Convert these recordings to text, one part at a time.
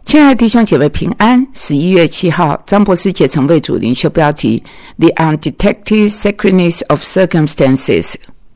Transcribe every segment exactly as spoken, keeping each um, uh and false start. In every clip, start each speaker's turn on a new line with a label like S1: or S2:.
S1: 亲爱的弟兄姐妹平安。十一月七号，张博士解成为主灵修标题 The Undetected Sacredness of Circumstances，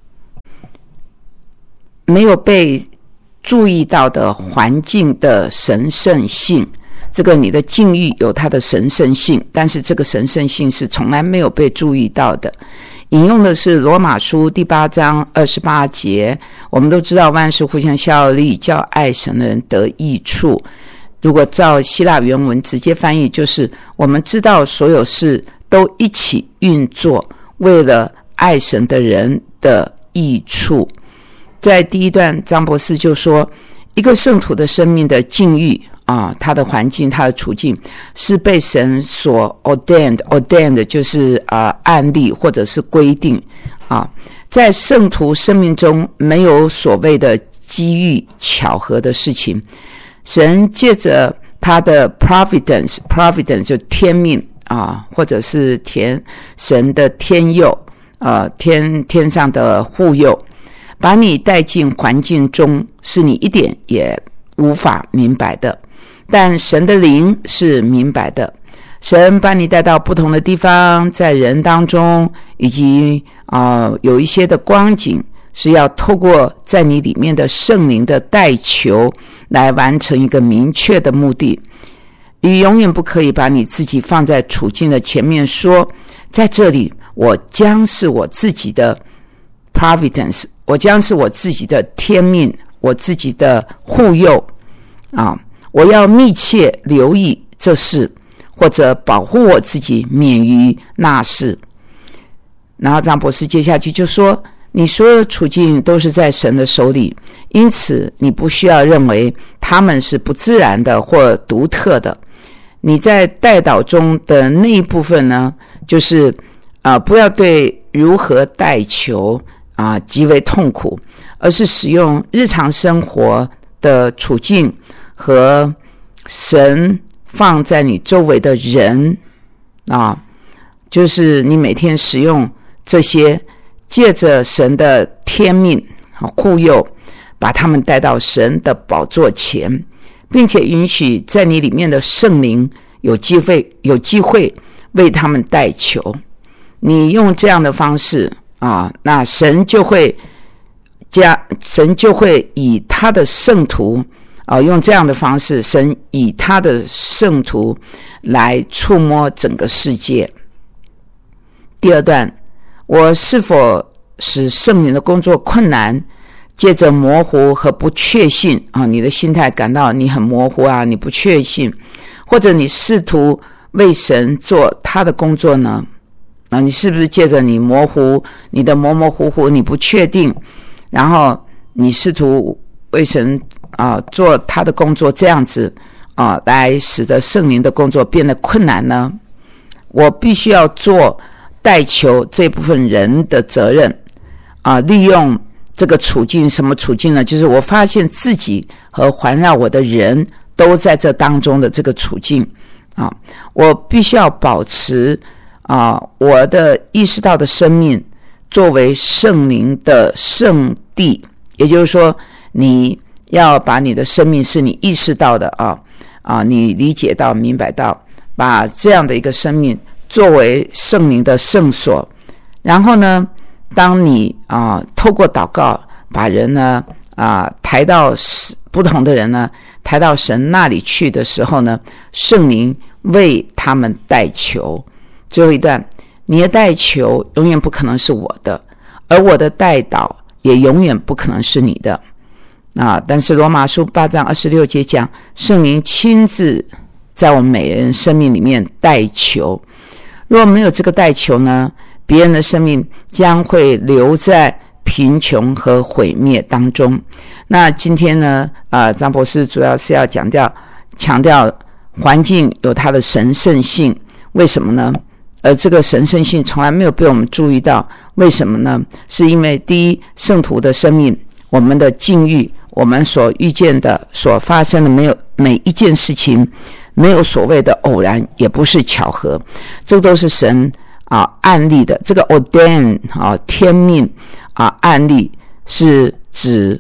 S1: 没有被注意到的环境的神圣性。这个你的境遇有它的神圣性，但是这个神圣性是从来没有被注意到的。引用的是罗马书第八章二十八节，我们都知道万事互相效力，叫爱神的人得益处。如果照希腊原文直接翻译，就是我们知道所有事都一起运作，为了爱神的人的益处。在第一段，张博士就说，一个圣徒的生命的境遇啊，他的环境，他的处境是被神所 ordained ordained 就是啊案例或者是规定啊，在圣徒生命中没有所谓的机遇巧合的事情。神借着他的 providence providence 就天命啊，或者是天神的天佑呃天天上的护佑，把你带进环境中，是你一点也无法明白的，但神的灵是明白的。神把你带到不同的地方，在人当中，以及啊、呃、有一些的光景，是要透过在你里面的圣灵的代求来完成一个明确的目的。你永远不可以把你自己放在处境的前面，说在这里我将是我自己的 providence， 我将是我自己的天命，我自己的护佑啊，我要密切留意这事，或者保护我自己免于那事。然后张博士接下去就说，你所有的处境都是在神的手里，因此你不需要认为他们是不自然的或独特的。你在代祷中的那一部分呢，就是啊、呃，不要对如何代求啊、呃、极为痛苦，而是使用日常生活的处境和神放在你周围的人啊，就是你每天使用这些，借着神的天命护佑，把他们带到神的宝座前，并且允许在你里面的圣灵有机会有机会为他们代求。你用这样的方式啊，那神就会加神就会以他的圣徒啊，用这样的方式，神以他的圣徒来触摸整个世界。第二段，我是否使圣灵的工作困难？借着模糊和不确信啊，你的心态感到你很模糊啊，你不确信，或者你试图为神做他的工作呢？啊，你是不是借着你模糊，你的模模糊糊，你不确定，然后你试图为神啊做他的工作，这样子啊，来使得圣灵的工作变得困难呢？我必须要做代求这部分人的责任啊，利用这个处境。什么处境呢？就是我发现自己和环绕我的人都在这当中的这个处境啊，我必须要保持啊我的意识到的生命作为圣灵的圣地，也就是说，你要把你的生命是你意识到的啊啊，你理解到、明白到，把这样的一个生命作为圣灵的圣所。然后呢，当你啊透过祷告把人呢啊抬到不同的人呢抬到神那里去的时候呢，圣灵为他们代求。最后一段，你的代求永远不可能是我的，而我的代祷也永远不可能是你的啊！但是罗马书八章二十六节讲，圣灵亲自在我们每人生命里面代求。若没有这个代求呢，别人的生命将会留在贫穷和毁灭当中。那今天呢，呃，张博士主要是要强调强调环境有它的神圣性，为什么呢？而这个神圣性从来没有被我们注意到，为什么呢？是因为第一，圣徒的生命，我们的境遇，我们所遇见的、所发生的没有每一件事情，没有所谓的偶然，也不是巧合，这都是神啊案例的。这个 ordain 啊天命啊案例是指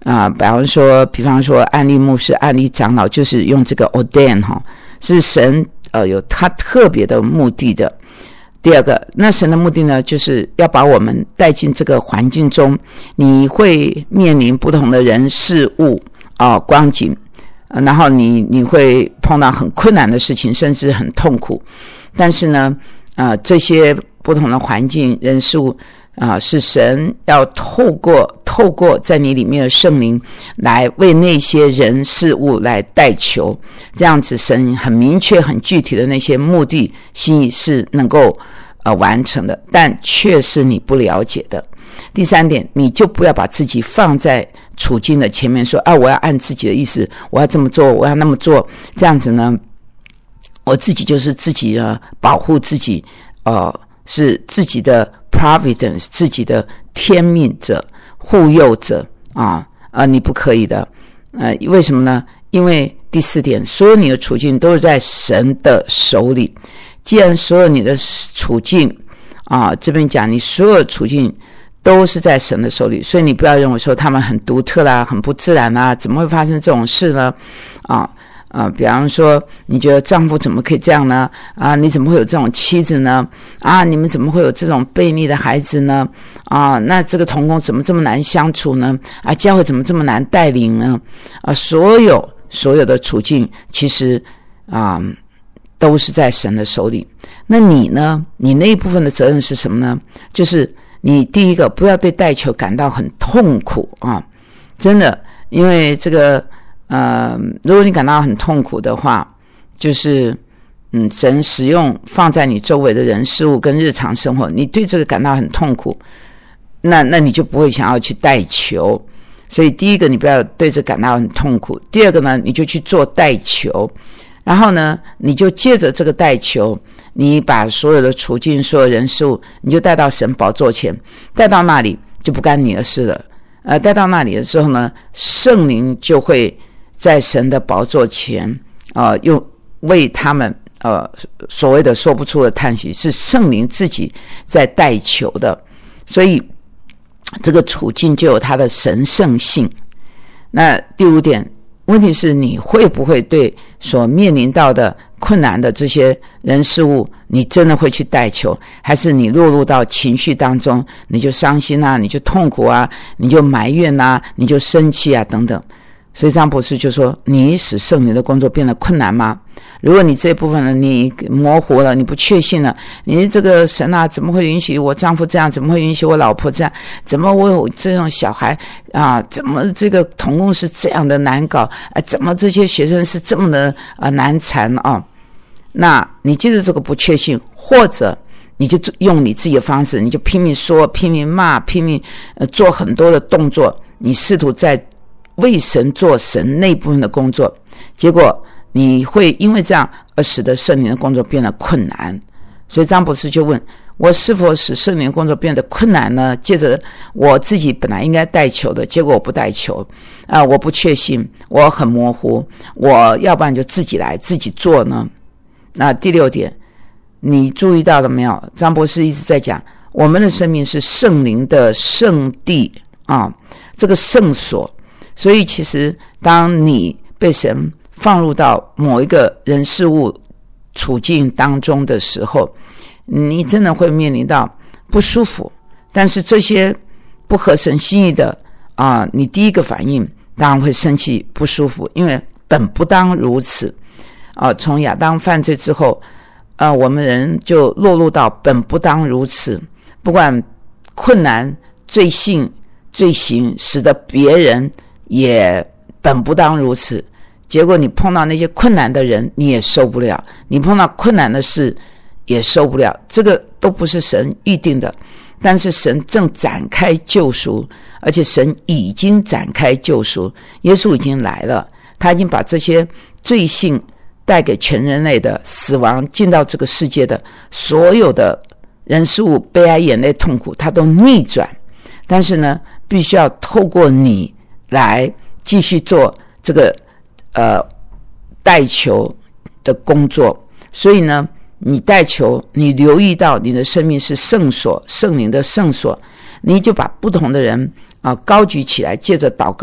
S1: 啊、呃，比方说，比方说，安利牧师、安利长老，就是用这个 ordain 哈，是神呃有他特别的目的的。第二个，那神的目的呢，就是要把我们带进这个环境中，你会面临不同的人事物啊、呃、光景，呃，然后你你会碰到很困难的事情，甚至很痛苦。但是呢，呃，这些不同的环境、人事物啊、呃，是神要透过透过在你里面的圣灵来为那些人事物来代求，这样子神很明确、很具体的那些目的心意是能够呃完成的，但却是你不了解的。第三点，你就不要把自己放在处境的前面说啊，我要按自己的意思，我要这么做，我要那么做，这样子呢，我自己就是自己呃保护自己，呃是自己的 providence， 自己的天命者、护佑者啊啊，你不可以的。呃，为什么呢？因为第四点，所有你的处境都是在神的手里。既然所有你的处境啊，这边讲你所有的处境都是在神的手里，所以你不要认为说他们很独特啦、很不自然啦，怎么会发生这种事呢？啊。啊，比方说，你觉得丈夫怎么可以这样呢？啊，你怎么会有这种妻子呢？啊，你们怎么会有这种悖逆的孩子呢？啊，那这个同工怎么这么难相处呢？啊，教会怎么这么难带领呢？啊，所有所有的处境，其实啊，都是在神的手里。那你呢？你那一部分的责任是什么呢？就是你第一个，不要对代求感到很痛苦啊，真的，因为这个。呃，如果你感到很痛苦的话，就是嗯，神使用放在你周围的人事物跟日常生活，你对这个感到很痛苦，那那你就不会想要去代求。所以第一个，你不要对这感到很痛苦；第二个呢，你就去做代求，然后呢，你就借着这个代求，你把所有的处境、所有人事物，你就带到神宝座前，带到那里就不干你的事了。呃，带到那里的时候呢，圣灵就会在神的宝座前，呃，用为他们呃所谓的说不出的叹息，是圣灵自己在代求的，所以这个处境就有它的神圣性。那第五点，问题是你会不会对所面临到的困难的这些人事物，你真的会去代求，还是你落入到情绪当中，你就伤心啊，你就痛苦啊，你就埋怨啊，你就生气啊等等。所以张博士就说，你使圣灵的工作变得困难吗？如果你这一部分呢，你模糊了，你不确信了，你这个神啊，怎么会允许我丈夫这样？怎么会允许我老婆这样？怎么我有这种小孩啊？怎么这个同工是这样的难搞？啊，怎么这些学生是这么的啊难缠啊？那你就是这个不确信，或者你就用你自己的方式，你就拼命说、拼命骂、拼命呃做很多的动作，你试图在为神做神那部分的工作，结果你会因为这样而使得圣灵的工作变得困难。所以张博士就问，我是否使圣灵的工作变得困难呢？借着我自己本来应该代求的，结果我不代求啊、呃，我不确信，我很模糊，我要不然就自己来自己做呢？那第六点，你注意到了没有？张博士一直在讲，我们的生命是圣灵的圣地啊，这个圣所。所以其实当你被神放入到某一个人事物处境当中的时候，你真的会面临到不舒服，但是这些不合神心意的啊、呃，你第一个反应当然会生气不舒服，因为本不当如此啊、呃。从亚当犯罪之后啊、呃，我们人就落入到本不当如此，不管困难、罪性、罪行，使得别人也本不当如此，结果你碰到那些困难的人你也受不了，你碰到困难的事也受不了，这个都不是神预定的。但是神正展开救赎，而且神已经展开救赎，耶稣已经来了，他已经把这些罪性带给全人类的死亡进到这个世界的所有的人事物悲哀眼泪痛苦他都逆转，但是呢必须要透过你来继续做这个呃代求的工作。所以呢你代求，你留意到你的生命是圣所，圣灵的圣所，你就把不同的人啊、呃、高举起来，借着祷告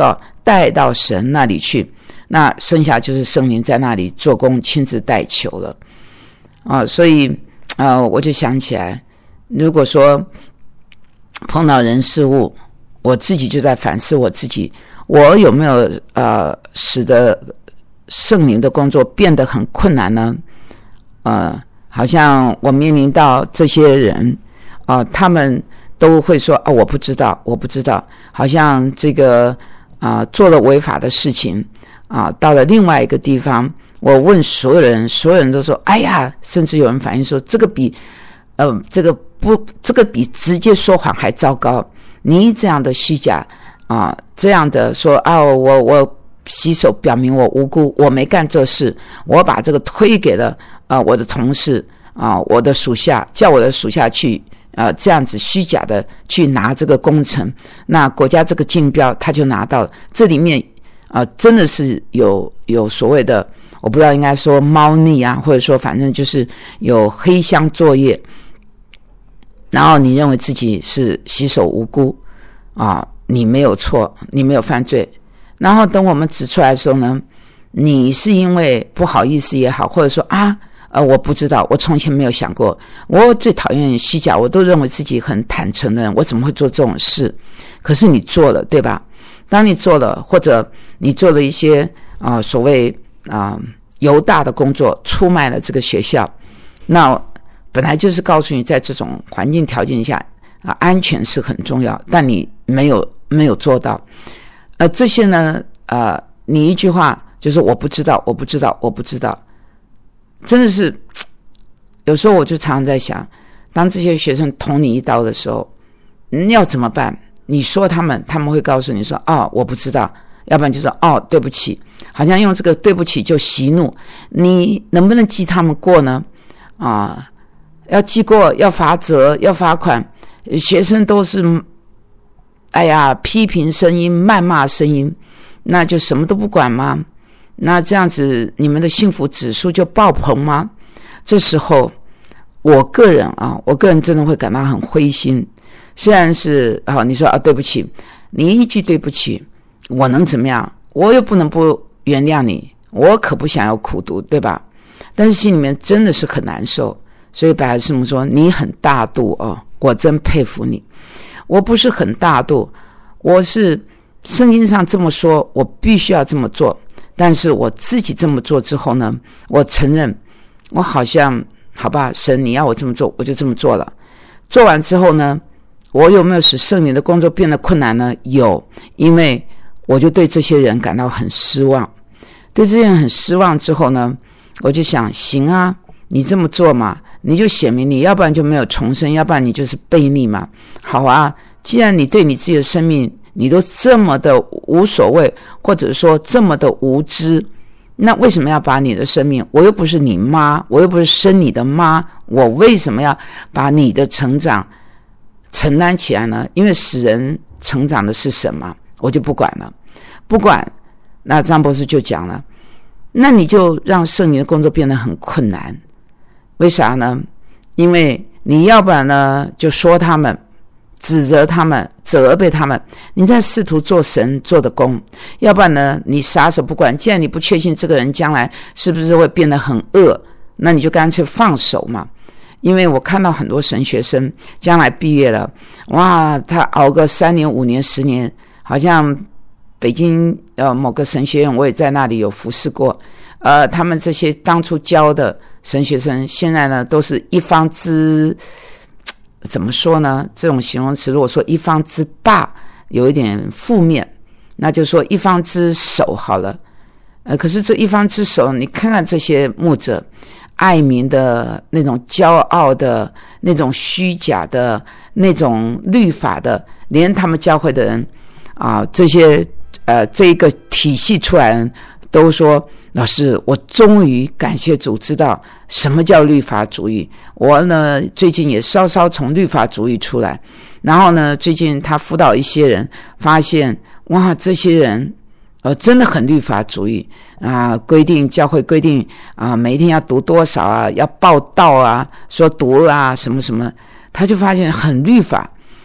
S1: 带到神那里去，那剩下就是圣灵在那里做工，亲自带球了啊。所以呃，我就想起来，如果说碰到人事物，我自己就在反思我自己，我有没有呃使得圣灵的工作变得很困难呢？呃，好像我面临到这些人啊、呃，他们都会说啊，我不知道，我不知道，好像这个啊、呃、做了违法的事情啊、呃，到了另外一个地方，我问所有人，所有人都说，哎呀，甚至有人反映说，这个比呃这个不，这个比直接说谎还糟糕。你这样的虚假啊、呃，这样的说啊，我我洗手表明我无辜，我没干这事，我把这个推给了啊、呃、我的同事啊、呃、我的属下，叫我的属下去啊、呃、这样子虚假的去拿这个工程，那国家这个竞标他就拿到了，这里面啊、呃、真的是有有所谓的，我不知道应该说猫腻啊，或者说反正就是有黑箱作业，然后你认为自己是洗手无辜啊，你没有错，你没有犯罪，然后等我们指出来的时候呢，你是因为不好意思也好，或者说啊呃我不知道，我从前没有想过，我最讨厌虚假，我都认为自己很坦诚的人，我怎么会做这种事？可是你做了，对吧？当你做了，或者你做了一些啊、呃、所谓啊、呃、犹大的工作，出卖了这个学校，那本来就是告诉你，在这种环境条件下啊，安全是很重要，但你没有没有做到。呃，这些呢，呃，你一句话就是我不知道，我不知道，我不知道，真的是，有时候我就常常在想，当这些学生捅你一刀的时候，你要怎么办？你说他们，他们会告诉你说，哦，我不知道，要不然就说，哦，对不起，好像用这个对不起就息怒，你能不能记他们过呢？啊？要记过，要罚则，要罚款，学生都是哎呀批评声音、谩骂声音，那就什么都不管吗？那这样子你们的幸福指数就爆棚吗？这时候我个人啊，我个人真的会感到很灰心。虽然是啊，你说啊对不起，你一句对不起，我能怎么样？我又不能不原谅你，我可不想要苦读，对吧？但是心里面真的是很难受。所以百合师母说，你很大度哦，我真佩服你。我不是很大度，我是圣经上这么说，我必须要这么做，但是我自己这么做之后呢，我承认我好像好吧，神你要我这么做，我就这么做了。做完之后呢，我有没有使圣灵的工作变得困难呢？有，因为我就对这些人感到很失望。对这些人很失望之后呢，我就想，行啊，你这么做嘛，你就显明你要不然就没有重生，要不然你就是悖逆嘛。好啊，既然你对你自己的生命你都这么的无所谓，或者说这么的无知，那为什么要把你的生命，我又不是你妈，我又不是生你的妈，我为什么要把你的成长承担起来呢？因为使人成长的是什么，我就不管了，不管。那张博士就讲了，那你就让圣灵的工作变得很困难。为啥呢？因为你要不然呢就说他们，指责他们，责备他们，你在试图做神做的工；要不然呢你撒手不管，既然你不确信这个人将来是不是会变得很恶，那你就干脆放手嘛。因为我看到很多神学生将来毕业了，哇，他熬个三年五年十年，好像北京呃某个神学院我也在那里有服侍过，呃他们这些当初教的神学生现在呢都是一方之，怎么说呢，这种形容词如果说一方之霸有一点负面，那就说一方之首好了。呃可是这一方之首，你看看这些牧者爱民的那种骄傲的那种虚假的那种律法的，连他们教会的人啊，这些呃这一个体系出来人都说，老师我终于感谢主知道什么叫律法主义。我呢最近也稍稍从律法主义出来，然后呢最近他辅导一些人，发现哇这些人呃真的很律法主义啊，规定教会规定啊每一天要读多少啊，要报道啊，说读啊什么什么，他就发现很律法。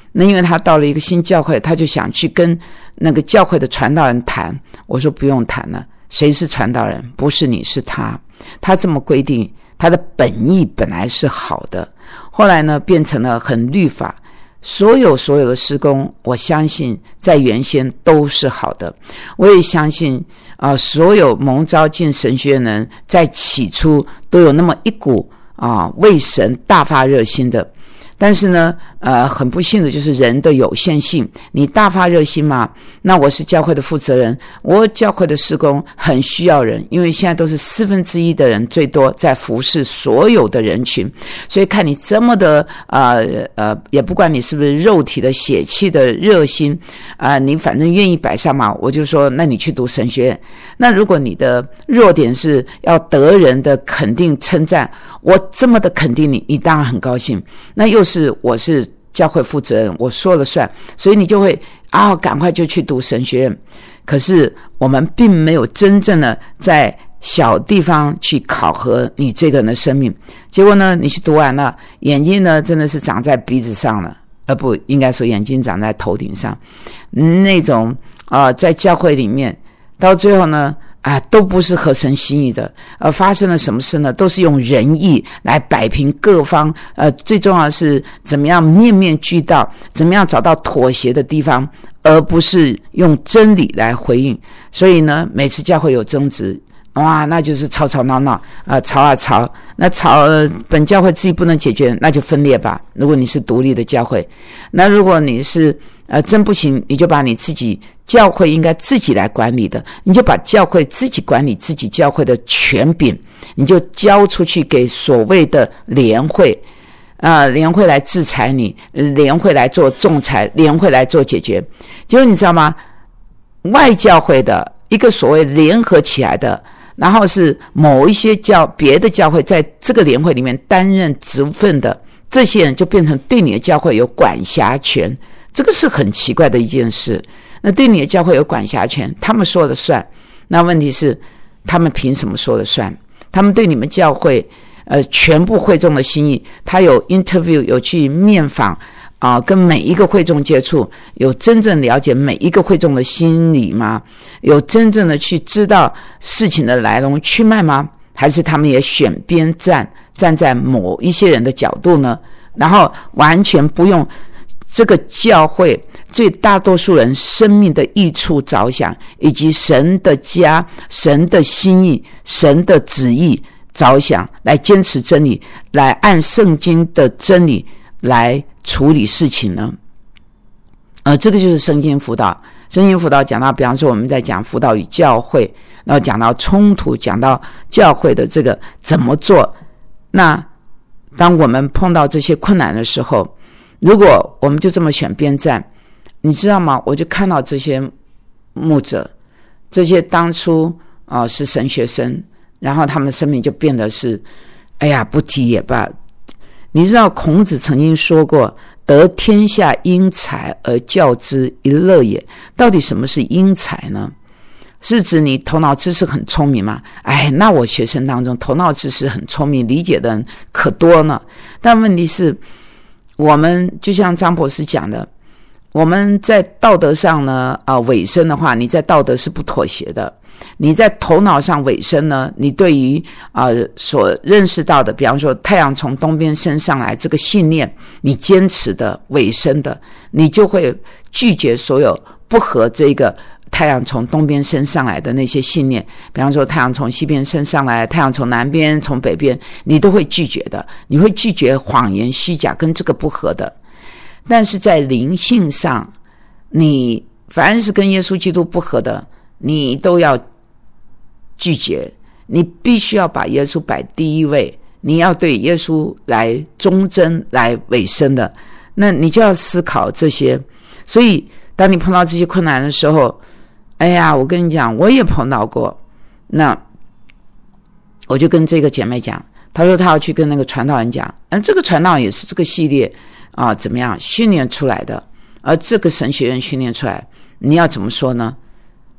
S1: 那因为他到了一个新教会，他就想去跟那个教会的传道人谈。我说不用谈了，谁是传道人？不是你，是他。他这么规定，他的本意本来是好的，后来呢变成了很律法。所有所有的施工，我相信在原先都是好的。我也相信啊、呃，所有蒙召进神学院的人，在起初都有那么一股啊、呃、为神大发热心的。但是呢，呃，很不幸的就是人的有限性。你大发热心嘛？那我是教会的负责人，我教会的事工很需要人，因为现在都是四分之一的人最多在服侍所有的人群，所以看你这么的呃呃，也不管你是不是肉体的血气的热心啊、呃，你反正愿意摆上嘛，我就说那你去读神学院。那如果你的弱点是要得人的肯定称赞，我这么的肯定你，你当然很高兴。那又是是我是教会负责人，我说了算，所以你就会啊，赶快就去读神学院。可是我们并没有真正的在小地方去考核你这个人的生命，结果呢，你去读完了，眼睛呢真的是长在鼻子上了，呃，不应该说眼睛长在头顶上，那种啊、呃，在教会里面到最后呢。啊，都不是合神心意的。呃，发生了什么事呢？都是用仁义来摆平各方。呃，最重要的是怎么样面面俱到，怎么样找到妥协的地方，而不是用真理来回应。所以呢，每次教会有争执，哇，那就是吵吵闹闹啊、呃，吵啊吵。那吵、呃、本教会自己不能解决，那就分裂吧。如果你是独立的教会，那如果你是呃真不行，你就把你自己。教会应该自己来管理的，你就把教会自己管理自己教会的权柄，你就交出去给所谓的联会啊、呃，联会来制裁你，联会来做仲裁，联会来做解决。结果你知道吗？外教会的一个所谓联合起来的，然后是某一些教别的教会在这个联会里面担任职分的，这些人就变成对你的教会有管辖权，这个是很奇怪的一件事。那对你的教会有管辖权，他们说了算。那问题是，他们凭什么说了算？他们对你们教会，呃，全部会众的心意，他有 interview， 有去面访啊、呃，跟每一个会众接触，有真正了解每一个会众的心理吗？有真正的去知道事情的来龙去脉吗？还是他们也选边站，站在某一些人的角度呢？然后完全不用这个教会最大多数人生命的益处着想，以及神的家、神的心意、神的旨意着想，来坚持真理，来按圣经的真理来处理事情呢？呃，这个就是圣经辅导。圣经辅导讲到，比方说我们在讲辅导与教会，然后讲到冲突，讲到教会的这个怎么做。那当我们碰到这些困难的时候，如果我们就这么选边站，你知道吗？我就看到这些牧者，这些当初啊、呃、是神学生，然后他们的生命就变得是，哎呀，不提也罢。你知道孔子曾经说过，得天下英才而教之一乐也。到底什么是英才呢？是指你头脑知识很聪明吗？哎，那我学生当中头脑知识很聪明，理解的人可多呢。但问题是，我们就像张博士讲的，我们在道德上呢，啊、呃，委身的话，你在道德是不妥协的；你在头脑上委身呢，你对于啊、呃、所认识到的，比方说太阳从东边升上来这个信念，你坚持的委身的，你就会拒绝所有不合这个太阳从东边升上来的那些信念。比方说太阳从西边升上来，太阳从南边从北边，你都会拒绝的，你会拒绝谎言虚假跟这个不合的。但是在灵性上，你凡是跟耶稣基督不合的，你都要拒绝。你必须要把耶稣摆第一位，你要对耶稣来忠贞来委身的，那你就要思考这些。所以当你碰到这些困难的时候，哎呀，我跟你讲，我也碰到过。那我就跟这个姐妹讲，她说她要去跟那个传道人讲，嗯，这个传道人也是这个系列啊，怎么样训练出来的，而这个神学院训练出来，你要怎么说呢？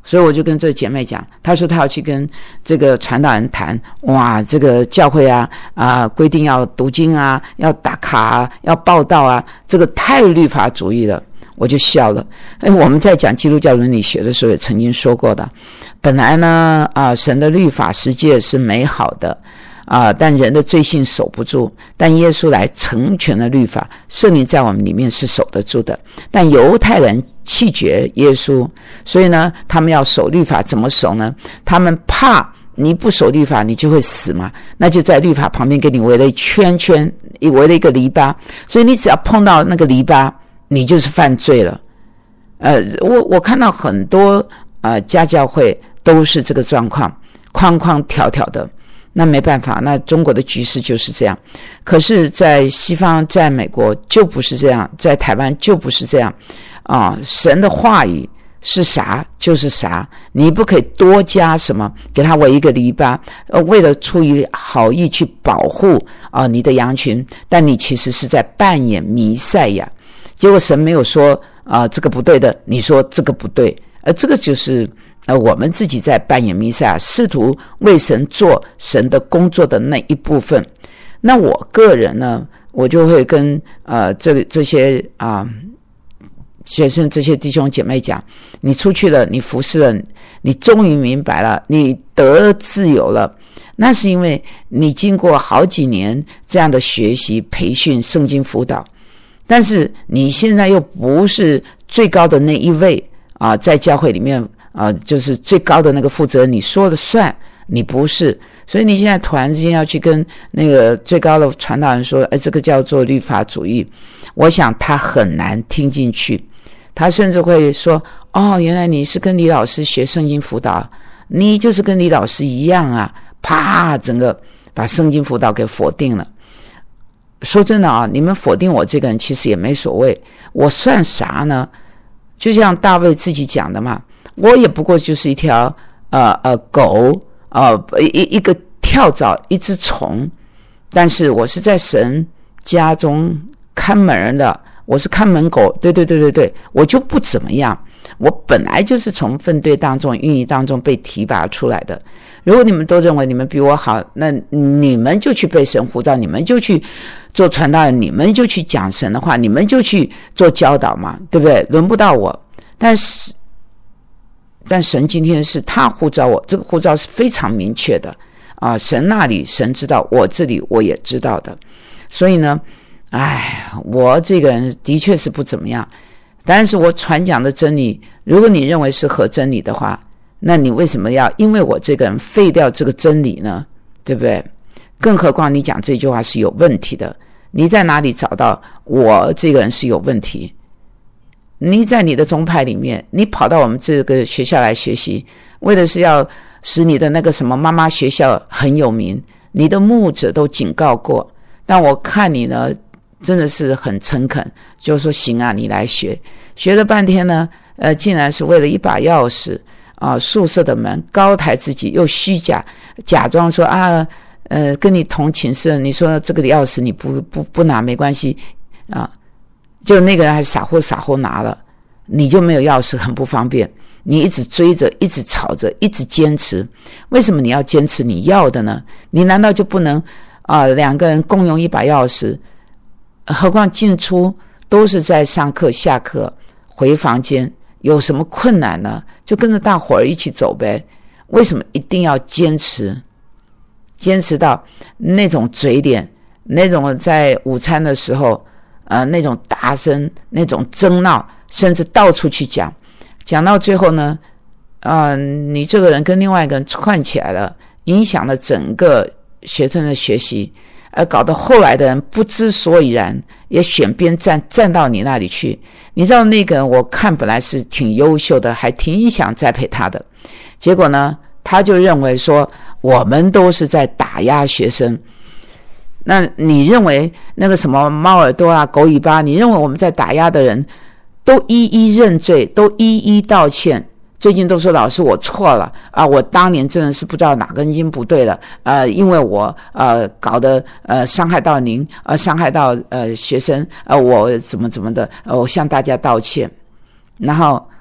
S1: 所以我就跟这个姐妹讲，她说她要去跟这个传道人谈，哇，这个教会啊啊、呃、规定要读经啊，要打卡啊，要报道啊，这个太律法主义了。我就笑了。哎，我们在讲基督教伦理学的时候也曾经说过的，本来呢啊、呃、神的律法世界是美好的啊、呃，但人的罪性守不住，但耶稣来成全了律法，圣灵在我们里面是守得住的。但犹太人弃绝耶稣，所以呢他们要守律法，怎么守呢？他们怕你不守律法你就会死嘛，那就在律法旁边给你围了一圈圈，围了一个篱笆，所以你只要碰到那个篱笆你就是犯罪了。呃，我我看到很多呃家教会都是这个状况，框框条条的。那没办法，那中国的局势就是这样。可是在西方，在美国就不是这样，在台湾就不是这样啊。神的话语是啥就是啥，你不可以多加什么，给他围一个篱笆，呃，为了出于好意去保护啊、呃、你的羊群，但你其实是在扮演弥赛亚。结果神没有说啊、呃、这个不对的，你说这个不对，而这个就是呃我们自己在扮演弥赛亚，试图为神做神的工作的那一部分。那我个人呢，我就会跟呃这个这些啊、呃、学生这些弟兄姐妹讲，你出去了，你服侍了，你终于明白了，你得自由了，那是因为你经过好几年这样的学习培训圣经辅导，但是你现在又不是最高的那一位啊，在教会里面啊，就是最高的那个负责人，你说了算，你不是，所以你现在突然之间要去跟那个最高的传道人说，哎，这个叫做律法主义，我想他很难听进去，他甚至会说，哦，原来你是跟李老师学圣经辅导，你就是跟李老师一样啊，啪，整个把圣经辅导给否定了。说真的啊，你们否定我这个人其实也没所谓，我算啥呢？就像大卫自己讲的嘛，我也不过就是一条呃呃狗，呃一一个跳蚤，一只虫，但是我是在神家中看门的，我是看门狗，对对对对对，我就不怎么样，我本来就是从分队当中运营当中被提拔出来的。如果你们都认为你们比我好，那你们就去被神呼召，你们就去做传道人，你们就去讲神的话，你们就去做教导嘛，对不对？轮不到我。但是但神今天是他呼召我，这个呼召是非常明确的啊，神那里神知道，我这里我也知道的。所以呢，哎，我这个人的确是不怎么样，但是我传讲的真理，如果你认为是合真理的话，那你为什么要因为我这个人废掉这个真理呢？对不对？更何况你讲这句话是有问题的，你在哪里找到我这个人是有问题？你在你的宗派里面，你跑到我们这个学校来学习，为的是要使你的那个什么妈妈学校很有名，你的牧者都警告过，但我看你呢真的是很诚恳，就说行啊，你来学。学了半天呢，呃，竟然是为了一把钥匙啊，宿舍的门，高抬自己，又虚假假装说啊，呃，跟你同寝室，你说这个钥匙你不不不拿没关系啊，就那个人还傻乎傻乎拿了，你就没有钥匙，很不方便。你一直追着，一直吵着，一直坚持，为什么你要坚持你要的呢？你难道就不能啊、呃，两个人共用一把钥匙？何况进出都是在上课、下课、回房间，有什么困难呢？就跟着大伙儿一起走呗。为什么一定要坚持？坚持到那种嘴脸，那种在午餐的时候，呃，那种大声，那种争闹，甚至到处去讲，讲到最后呢，呃，你这个人跟另外一个人串起来了，影响了整个学生的学习。而搞得后来的人不知所以然，也选边站站到你那里去。你知道那个人我看本来是挺优秀的，还挺想栽培他的，结果呢他就认为说我们都是在打压学生。那你认为那个什么猫耳朵啊狗尾巴，你认为我们在打压的人都一一认罪，都一一道歉，最近都说老师我错了啊，我当年真的是不知道哪根筋不对了，呃，因为我呃搞得呃伤害到您，呃伤害到呃学生，呃我怎么怎么的，呃我向大家道歉。然后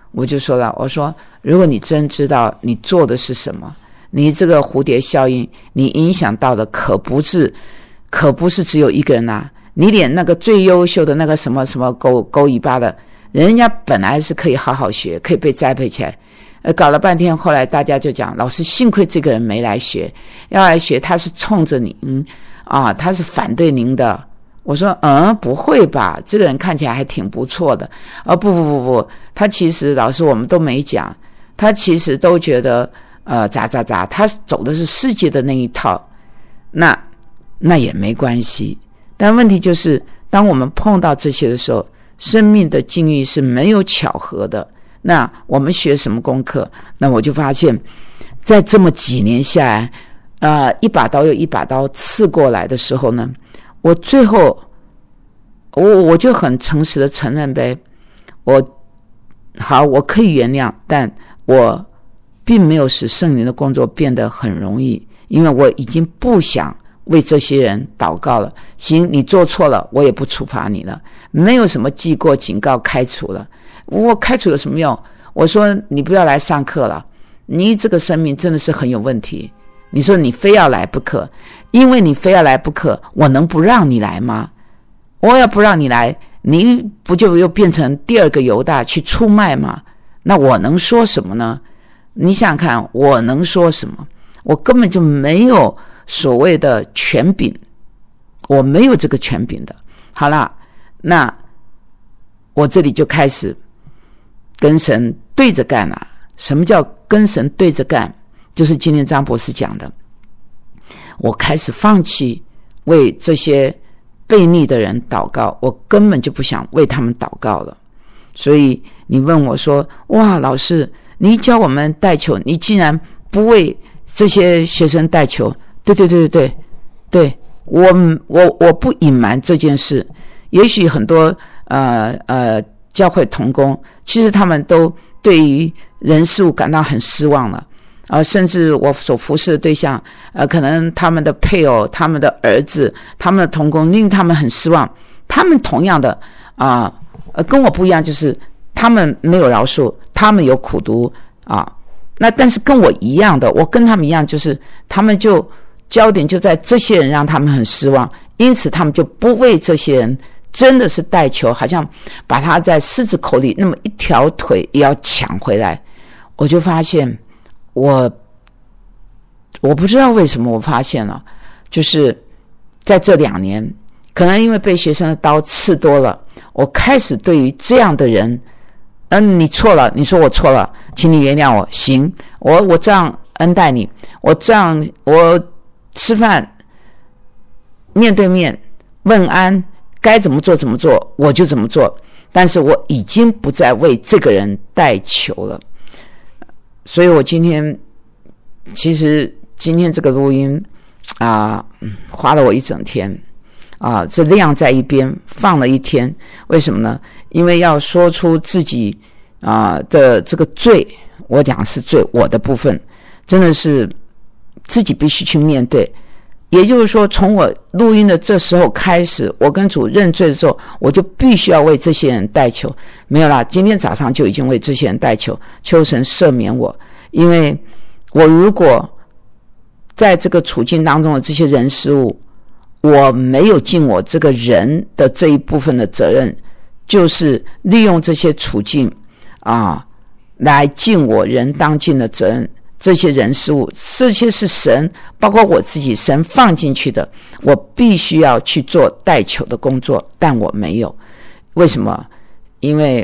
S1: 我就说了，我说如果你真知道你做的是什么，你这个蝴蝶效应你影响到的可不是可不是只有一个人啊，你连那个最优秀的那个什么什么勾勾尾巴的人家本来是可以好好学，可以被栽培起来，呃，搞了半天后来大家就讲，老师幸亏这个人没来学，要来学他是冲着您啊，他是反对您的。我说嗯，不会吧，这个人看起来还挺不错的。哦，不不不不，他其实老师我们都没讲，他其实都觉得呃咋咋咋，他走的是世界的那一套，那那也没关系。但问题就是当我们碰到这些的时候，生命的境遇是没有巧合的，那我们学什么功课？那我就发现在这么几年下来，呃一把刀又一把刀刺过来的时候呢，我最后我我就很诚实的承认呗，我好我可以原谅，但我并没有使圣灵的工作变得很容易，因为我已经不想为这些人祷告了。行，你做错了我也不处罚你了，没有什么记过警告开除了，我开除有什么用？我说你不要来上课了，你这个生命真的是很有问题，你说你非要来不可，因为你非要来不可，我能不让你来吗？我要不让你来，你不就又变成第二个犹大去出卖吗？那我能说什么呢？你想想看，我能说什么？我根本就没有所谓的权柄，我没有这个权柄的。好啦，那我这里就开始跟神对着干了。什么叫跟神对着干？就是今天张博士讲的，我开始放弃为这些悖逆的人祷告，我根本就不想为他们祷告了。所以你问我说，哇，老师你教我们带球，你竟然不为这些学生带球？对对对对对对，我我我不隐瞒这件事。也许很多呃呃教会同工，其实他们都对于人事物感到很失望了。呃，甚至我所服侍的对象，呃，可能他们的配偶、他们的儿子、他们的同工令他们很失望。他们同样的啊、呃，跟我不一样，就是他们没有饶恕，他们有苦毒啊。那但是跟我一样的，我跟他们一样，就是他们就焦点就在这些人让他们很失望，因此他们就不为这些人真的是带球，好像把他在狮子口里那么一条腿也要抢回来。我就发现。我我不知道为什么我发现了，就是在这两年，可能因为被学生的刀刺多了，我开始对于这样的人，嗯，你错了，你说我错了，请你原谅我，行，我我这样恩待你，我这样我吃饭面对面问安，该怎么做怎么做我就怎么做，但是我已经不再为这个人带球了。所以我今天其实今天这个录音啊、呃，花了我一整天啊，这晾在一边放了一天。为什么呢？因为要说出自己啊、呃、的这个罪，我讲是罪，我的部分真的是自己必须去面对。也就是说，从我录音的这时候开始，我跟主认罪的时候，我就必须要为这些人代求。没有啦，今天早上就已经为这些人代求，求神赦免我。因为我如果在这个处境当中的这些人事物，我没有尽我这个人的这一部分的责任，就是利用这些处境啊，来尽我人当尽的责任。这些人事物，这些是神，包括我自己，神放进去的，我必须要去做代求的工作，但我没有。为什么？因为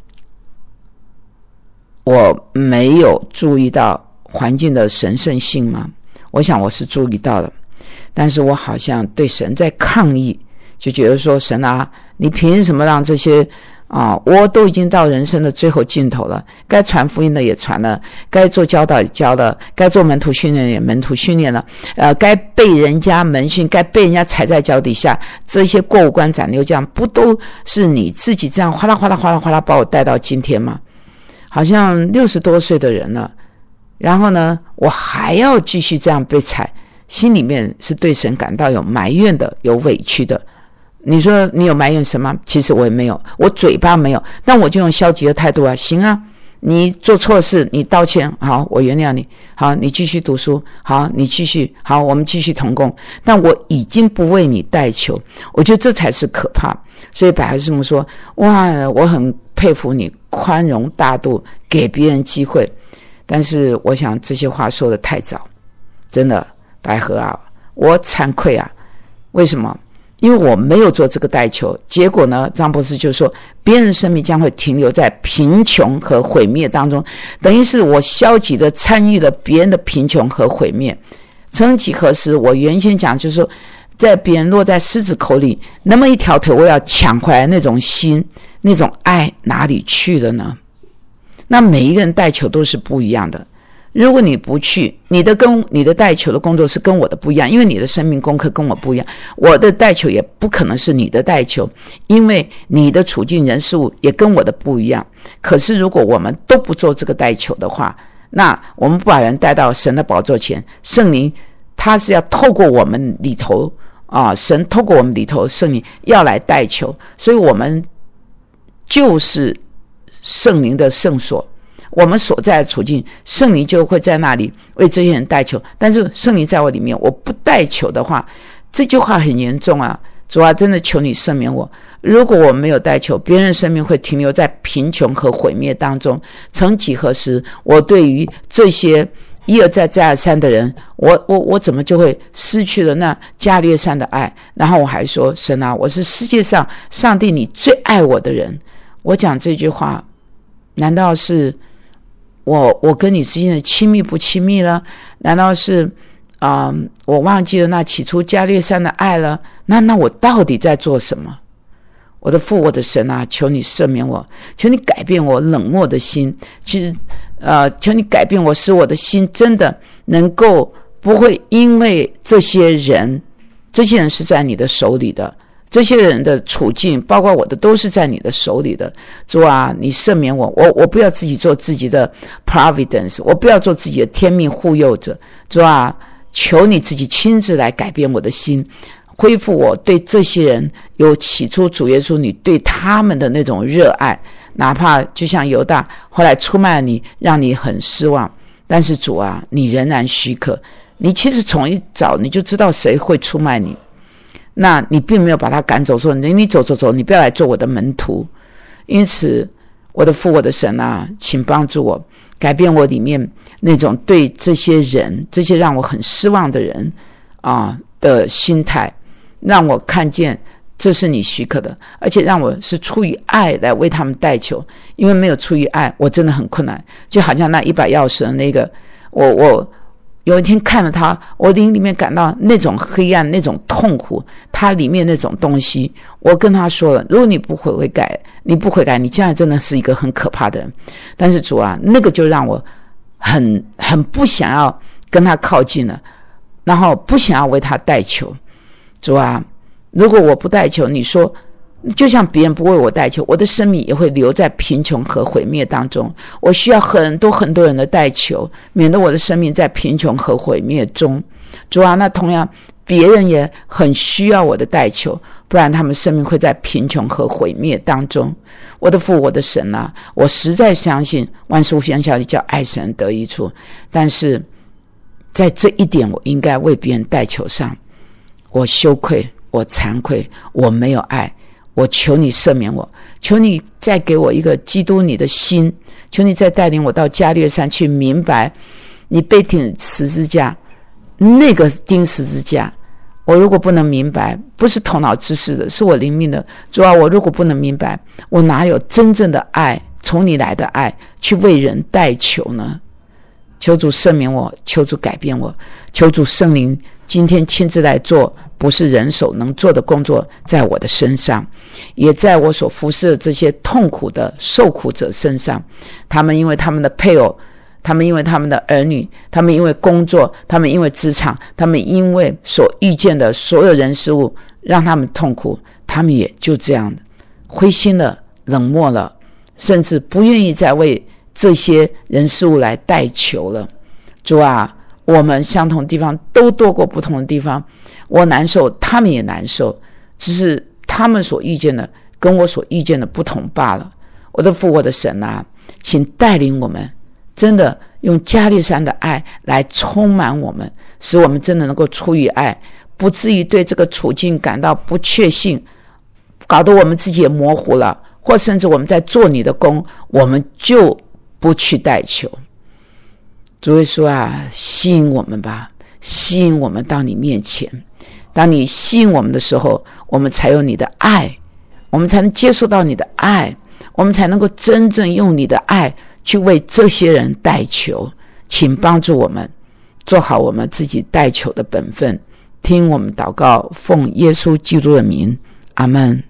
S1: 我没有注意到环境的神圣性吗？我想我是注意到了，但是我好像对神在抗议，就觉得说，神啊，你凭什么让这些啊，我都已经到人生的最后尽头了，该传福音的也传了，该做教导也教了，该做门徒训练也门徒训练了，呃，该被人家门训，该被人家踩在脚底下，这些过五关斩六将，不都是你自己这样哗啦哗啦哗啦哗啦把我带到今天吗？好像六十多岁的人了，然后呢，我还要继续这样被踩，心里面是对神感到有埋怨的，有委屈的。你说你有埋怨神吗？其实我也没有，我嘴巴没有，但我就用消极的态度啊，行啊， 你做错事，你道歉，好，我原谅你，好，你继续读书，好，你继续，好，我们继续同工。但我已经不为你代求，我觉得这才是可怕。所以百合师母说，哇，我很佩服你宽容大度，给别人机会。但是我想这些话说得太早，真的，百合啊，我惭愧啊。为什么？因为我没有做这个代求，结果呢，张博士就说别人的生命将会停留在贫穷和毁灭当中，等于是我消极的参与了别人的贫穷和毁灭。曾几何时，我原先讲就是说，在别人落在狮子口里那么一条腿，我要抢回来那种心，那种爱哪里去了呢？那每一个人代求都是不一样的。如果你不去，你的跟你的代求的工作是跟我的不一样，因为你的生命功课跟我不一样，我的代求也不可能是你的代求，因为你的处境人事物也跟我的不一样。可是如果我们都不做这个代求的话，那我们不把人带到神的宝座前，圣灵他是要透过我们里头啊，神透过我们里头圣灵要来代求，所以我们就是圣灵的圣所，我们所在的处境，圣灵就会在那里为这些人代求。但是圣灵在我里面，我不代求的话，这句话很严重啊！主啊，真的求你赦免我。如果我没有代求，别人的生命会停留在贫穷和毁灭当中。曾几何时，我对于这些一而再再而三的人，我我我怎么就会失去了那加略山的爱？然后我还说，神啊，我是世界上上帝你最爱我的人。我讲这句话，难道是我我跟你之间的亲密不亲密了？难道是啊、呃，我忘记了那起初加略山的爱了？那那我到底在做什么？我的父，我的神啊，求你赦免我，求你改变我冷漠的心。其实，呃，求你改变我，使我的心真的能够不会因为这些人，这些人是在你的手里的。这些人的处境，包括我的，都是在你的手里的。主啊，你赦免我，我我不要自己做自己的 providence， 我不要做自己的天命护佑者。主啊，求你自己亲自来改变我的心，恢复我对这些人有起初主耶稣你对他们的那种热爱，哪怕就像犹大后来出卖了你，让你很失望，但是主啊，你仍然许可。你其实从一早你就知道谁会出卖你，那你并没有把他赶走，说你走走走，你不要来做我的门徒。因此我的父，我的神啊，请帮助我改变我里面那种对这些人，这些让我很失望的人啊的心态，让我看见这是你许可的，而且让我是出于爱来为他们代求。因为没有出于爱，我真的很困难。就好像那一把钥匙的那个，我我有一天看了他，我灵里面感到那种黑暗，那种痛苦，他里面那种东西，我跟他说了，如果你不悔改，你不悔改，你将来真的是一个很可怕的人。但是主啊，那个就让我很很不想要跟他靠近了，然后不想要为他代求。主啊，如果我不代求，你说就像别人不为我代求，我的生命也会留在贫穷和毁灭当中。我需要很多很多人的代求，免得我的生命在贫穷和毁灭中。主啊，那同样别人也很需要我的代求，不然他们生命会在贫穷和毁灭当中。我的父，我的神啊，我实在相信万事互相效力，叫爱神得益处。但是在这一点我应该为别人代求上，我羞愧，我惭愧，我没有爱。我求你赦免我，求你再给我一个基督你的心，求你再带领我到加略山去明白你被钉十字架，那个钉十字架，我如果不能明白，不是头脑知识的，是我灵命的。主啊，我如果不能明白，我哪有真正的爱，从你来的爱去为人代求呢？求主赦免我，求主改变我，求主圣灵今天亲自来做不是人手能做的工作，在我的身上，也在我所服侍的这些痛苦的受苦者身上。他们因为他们的配偶，他们因为他们的儿女，他们因为工作，他们因为职场，他们因为所遇见的所有人事物让他们痛苦，他们也就这样灰心了，冷漠了，甚至不愿意再为这些人事物来代求了。主啊，我们相同的地方都多过不同的地方，我难受，他们也难受，只是他们所遇见的跟我所遇见的不同罢了。我的父，我的神啊， 请带领我们真的用加利山的爱来充满我们，使我们真的能够出于爱，不至于对这个处境感到不确信，搞得我们自己也模糊了，或甚至我们在做你的工，我们就不去代求。主耶稣啊，吸引我们吧，吸引我们到你面前。当你吸引我们的时候，我们才有你的爱，我们才能接受到你的爱，我们才能够真正用你的爱去为这些人代求。请帮助我们做好我们自己代求的本分，听我们祷告，奉耶稣基督的名，阿们。